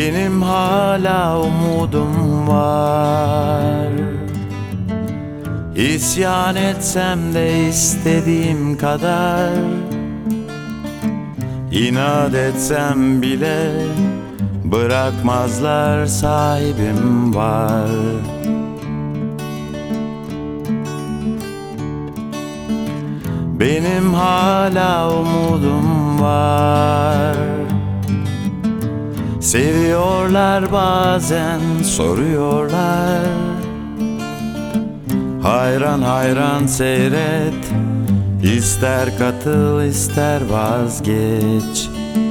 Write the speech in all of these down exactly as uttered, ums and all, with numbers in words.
Benim hala umudum var. İsyan etsem de istediğim kadar, İnat etsem bile bırakmazlar, sahibim var. Benim hala umudum var. Seviyorlar bazen, soruyorlar. Hayran hayran seyret, İster katıl ister vazgeç.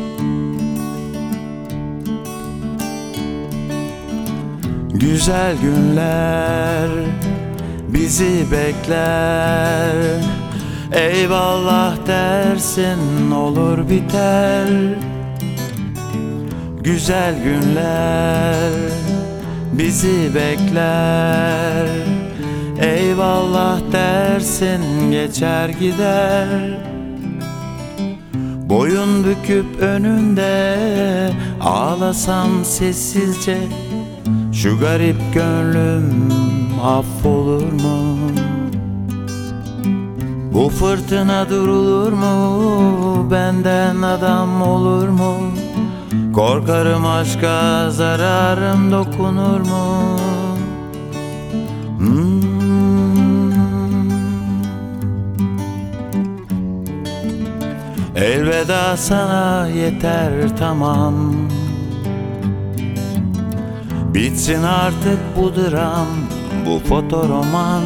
Güzel günler bizi bekler. Eyvallah dersin, olur biter. Güzel günler bizi bekler. Eyvallah dersin, geçer gider. Boyun büküp önünde ağlasam sessizce, şu garip gönlüm affolur mu? Bu fırtına durulur mu? Benden adam olur mu? Korkarım aşka zararım dokunur mu? Hmm. Elveda sana yeter, tamam. Bitsin artık bu dram, bu fotoroman.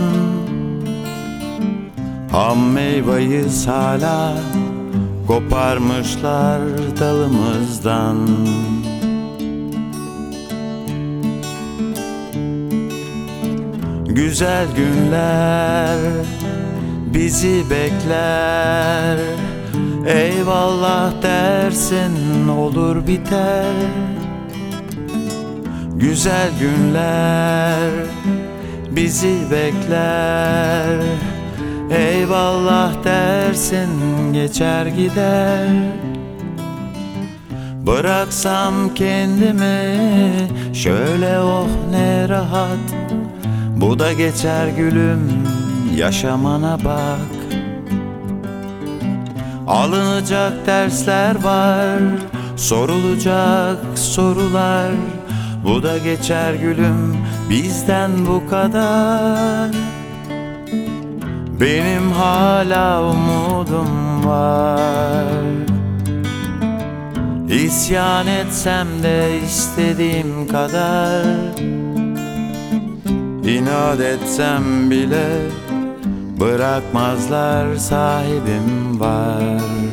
Ham meyveyiz hala, koparmışlar dalımızdan. Güzel günler bizi bekler. Eyvallah dersin, olur biter. Güzel günler bizi bekler. Eyvallah dersin, geçer gider. Bıraksam kendimi şöyle, oh ne rahat. Bu da geçer gülüm, yaşamana bak. Alınacak dersler var, sorulacak sorular. Bu da geçer gülüm, bizden bu kadar. Benim hala umudum var. İsyan etsem de istediğim kadar, İnat etsem bile bırakmazlar, sahibim var.